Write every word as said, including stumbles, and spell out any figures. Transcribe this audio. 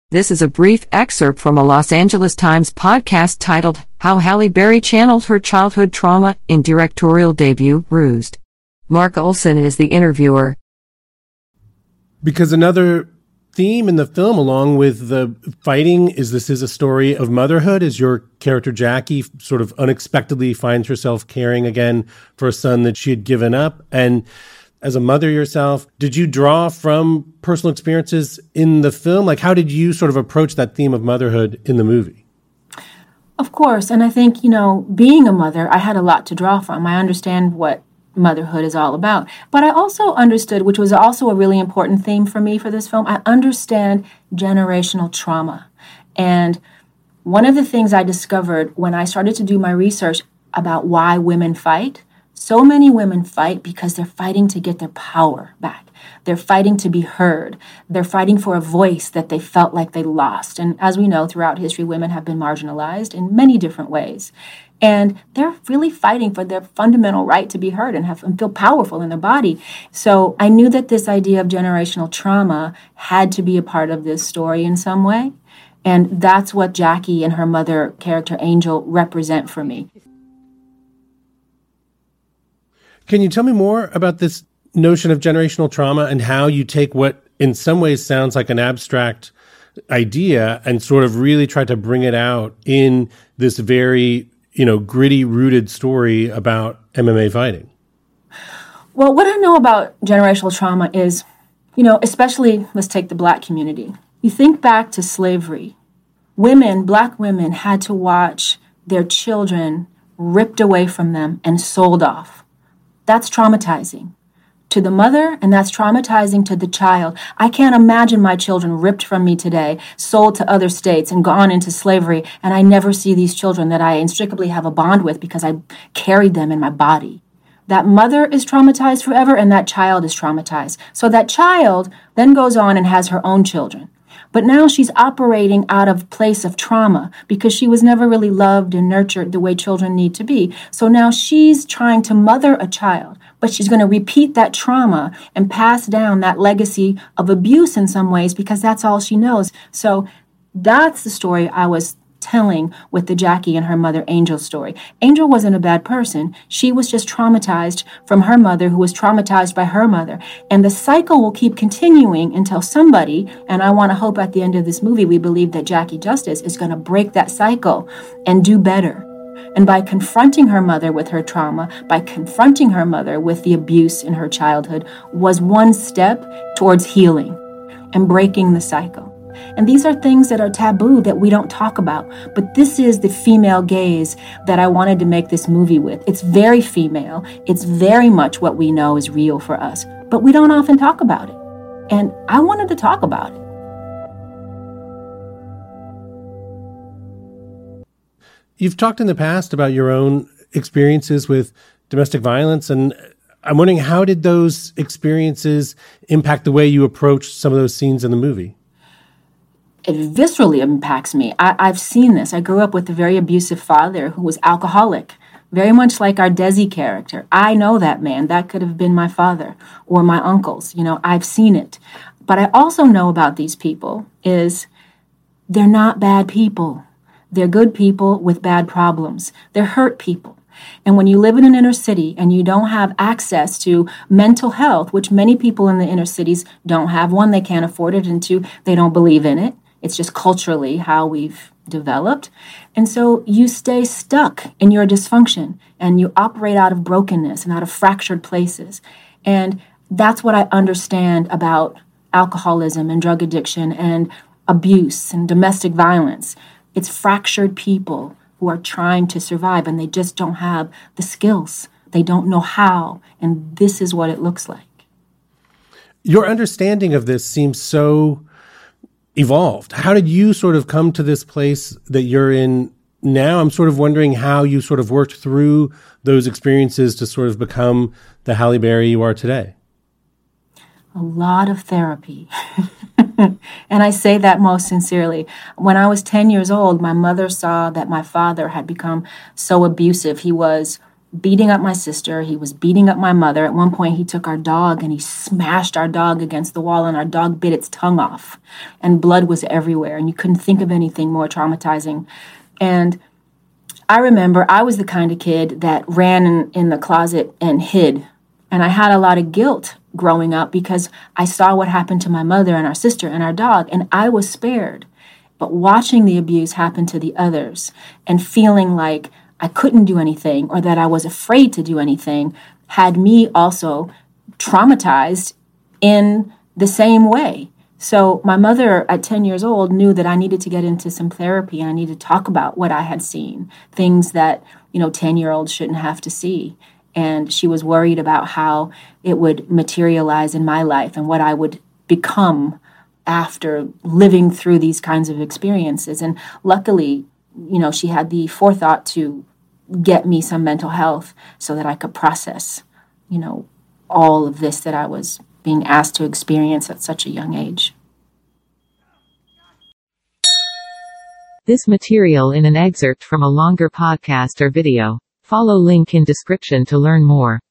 This is a brief excerpt from a Los Angeles Times podcast titled, How Halle Berry Channeled Her Childhood Trauma in Directorial Debut, Bruised. Mark Olson is the interviewer. Because another theme in the film, along with the fighting, is this is a story of motherhood, as your character Jackie sort of unexpectedly finds herself caring again for a son that she had given up. And as a mother yourself, did you draw from personal experiences in the film? Like, how did you sort of approach that theme of motherhood in the movie? Of course. And I think, you know, being a mother, I had a lot to draw from. I understand what motherhood is all about. But I also understood, which was also a really important theme for me for this film, I understand generational trauma. And one of the things I discovered when I started to do my research about why women fight, so many women fight because they're fighting to get their power back. They're fighting to be heard. They're fighting for a voice that they felt like they lost. And as we know, throughout history, women have been marginalized in many different ways. And they're really fighting for their fundamental right to be heard and have and feel powerful in their body. So I knew that this idea of generational trauma had to be a part of this story in some way. And that's what Jackie and her mother character, Angel, represent for me. Can you tell me more about this notion of generational trauma and how you take what in some ways sounds like an abstract idea and sort of really try to bring it out in this very, you know, gritty, rooted story about M M A fighting? Well, what I know about generational trauma is, you know, especially let's take the Black community. You think back to slavery. Women, Black women, had to watch their children ripped away from them and sold off. That's traumatizing to the mother, and that's traumatizing to the child. I can't imagine my children ripped from me today, sold to other states, and gone into slavery, and I never see these children that I inextricably have a bond with because I carried them in my body. That mother is traumatized forever, and that child is traumatized. So that child then goes on and has her own children. But now she's operating out of place of trauma because she was never really loved and nurtured the way children need to be. So now she's trying to mother a child, but she's going to repeat that trauma and pass down that legacy of abuse in some ways because that's all she knows. So that's the story I was telling with the Jackie and her mother Angel story. Angel wasn't a bad person. She was just traumatized from her mother who was traumatized by her mother. And the cycle will keep continuing until somebody, and I want to hope at the end of this movie we believe that Jackie Justice is going to break that cycle and do better. And by confronting her mother with her trauma, by confronting her mother with the abuse in her childhood, was one step towards healing and breaking the cycle. And these are things that are taboo that we don't talk about. But this is the female gaze that I wanted to make this movie with. It's very female. It's very much what we know is real for us. But we don't often talk about it. And I wanted to talk about it. You've talked in the past about your own experiences with domestic violence, and I'm wondering, how did those experiences impact the way you approached some of those scenes in the movie? It viscerally impacts me. I, I've seen this. I grew up with a very abusive father who was alcoholic, very much like our Desi character. I know that man. That could have been my father or my uncles. You know, I've seen it. But I also know about these people is they're not bad people. They're good people with bad problems. They're hurt people. And when you live in an inner city and you don't have access to mental health, which many people in the inner cities don't have, one, they can't afford it, and two, they don't believe in it. It's just culturally how we've developed. And so you stay stuck in your dysfunction and you operate out of brokenness and out of fractured places. And that's what I understand about alcoholism and drug addiction and abuse and domestic violence. It's fractured people who are trying to survive and they just don't have the skills. They don't know how. And this is what it looks like. Your understanding of this seems so evolved. How did you sort of come to this place that you're in now? I'm sort of wondering how you sort of worked through those experiences to sort of become the Halle Berry you are today. A lot of therapy. And I say that most sincerely. When I was ten years old, my mother saw that my father had become so abusive. He was beating up my sister. He was beating up my mother. At one point, he took our dog and he smashed our dog against the wall, and our dog bit its tongue off, and blood was everywhere, and you couldn't think of anything more traumatizing. And I remember I was the kind of kid that ran in, in the closet and hid. And I had a lot of guilt growing up because I saw what happened to my mother and our sister and our dog, and I was spared. But watching the abuse happen to the others and feeling like I couldn't do anything or that I was afraid to do anything had me also traumatized in the same way. So my mother at ten years old knew that I needed to get into some therapy and I needed to talk about what I had seen, things that, you know, ten-year-olds shouldn't have to see. And she was worried about how it would materialize in my life and what I would become after living through these kinds of experiences. And luckily, you know, she had the forethought to get me some mental health so that I could process, you know, all of this that I was being asked to experience at such a young age. This material in an excerpt from a longer podcast or video. Follow link in description to learn more.